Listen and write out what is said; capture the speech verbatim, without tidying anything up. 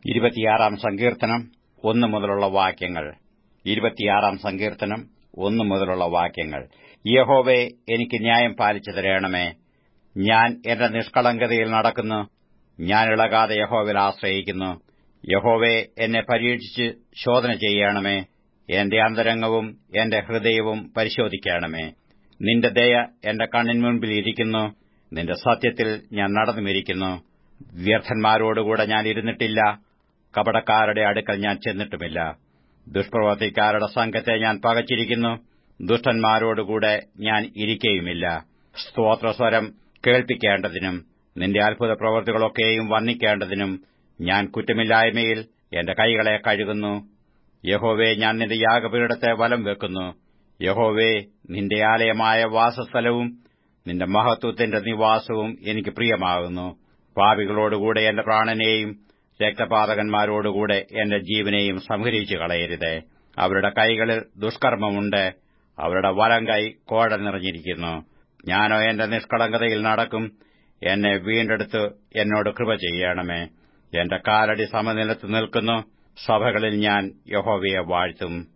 ഇരുപത്തിയാറാം സങ്കീർത്തനം ഒന്നു മുതലുള്ള വാക്യങ്ങൾ. ഇരുപത്തിയാറാം സങ്കീർത്തനം ഒന്നു മുതലുള്ള വാക്യങ്ങൾ. യഹോവേ, എനിക്ക് ന്യായം പാലിച്ചു തരണമേ. ഞാൻ എന്റെ നിഷ്കളങ്കതയിൽ നടക്കുന്നു. ഞാൻ ഇളകാതെ യഹോവയിൽ ആശ്രയിക്കുന്നു. യഹോവേ, എന്നെ പരീക്ഷിച്ച് ശോധന ചെയ്യണമേ. എന്റെ അന്തരംഗവും എന്റെ ഹൃദയവും പരിശോധിക്കണമേ. നിന്റെ ദയ എന്റെ കണ്ണിൻമുൻപിൽ ഇരിക്കുന്നു. നിന്റെ സത്യത്തിൽ ഞാൻ നടന്നുമിരിക്കുന്നു. വ്യർത്ഥന്മാരോടുകൂടെ ഞാൻ ഇരുന്നിട്ടില്ല. കപടക്കാരുടെ അടുക്കൽ ഞാൻ ചെന്നിട്ടുമില്ല. ദുഷ്പ്രവൃത്തിക്കാരുടെ സംഘത്തെ ഞാൻ പകച്ചിരിക്കുന്നു. ദുഷ്ടന്മാരോടുകൂടെ ഞാൻ ഇരിക്കയുമില്ല. സ്തോത്രസ്വരം കേൾപ്പിക്കേണ്ടതിനും നിന്റെ അത്ഭുത പ്രവൃത്തികളൊക്കെയും വർണ്ണിക്കേണ്ടതിനും ഞാൻ കുറ്റമില്ലായ്മയിൽ എന്റെ കൈകളെ കഴുകുന്നു. യഹോവേ, ഞാൻ നിന്റെ യാഗപീഠത്തെ വലം വെക്കുന്നു. യഹോവേ, നിന്റെ ആലയമായ വാസസ്ഥലവും നിന്റെ മഹത്വത്തിന്റെ നിവാസവും എനിക്ക് പ്രിയമാകുന്നു. പാപികളോടുകൂടെ എന്റെ പ്രാണനെയും രക്തപാതകന്മാരോടുകൂടെ എന്റെ ജീവനെയും സംഹരിച്ചു കളയരുതേ. അവരുടെ കൈകളിൽ ദുഷ്കർമ്മമുണ്ട്. അവരുടെ വലം കൈ കോഴ നിറഞ്ഞിരിക്കുന്നു. ഞാനോ എന്റെ നിഷ്കളങ്കതയിൽ നടക്കും. എന്നെ വീണ്ടെടുത്ത് എന്നോട് കൃപ ചെയ്യണമേ. എന്റെ കാലടി സമനിലത്ത് നിൽക്കുന്നു. സഭകളിൽ ഞാൻ യഹോവയെ വാഴ്ത്തും.